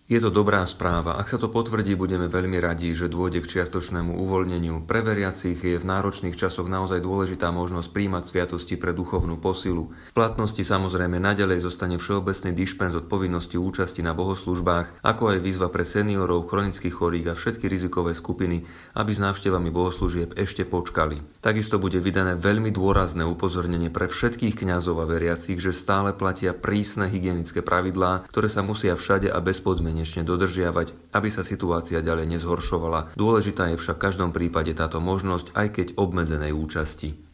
Je to dobrá správa. Ak sa to potvrdí, budeme veľmi radi, že dôjde k čiastočnému uvoľneniu. Pre veriacich je v náročných časoch naozaj dôležitá možnosť príjmať sviatosti pre duchovnú posilu. V platnosti samozrejme naďalej zostane všeobecný dišpens od povinnosti účasti na bohoslužbách, ako aj výzva pre seniorov, chronických chorých a všetky rizikové skupiny, aby s návštevami bohoslúžieb ešte počkali. Takisto bude vydané veľmi dôrazné upozornenie pre všetkých kňazov a veriacich, že stále platia prísne hygienické pravidlá, ktoré sa musia všade a bezpodmienečne dodržiavať, aby sa situácia ďalej nezhoršovala. Dôležitá je však v každom prípade táto možnosť, aj keď obmedzenej účasti.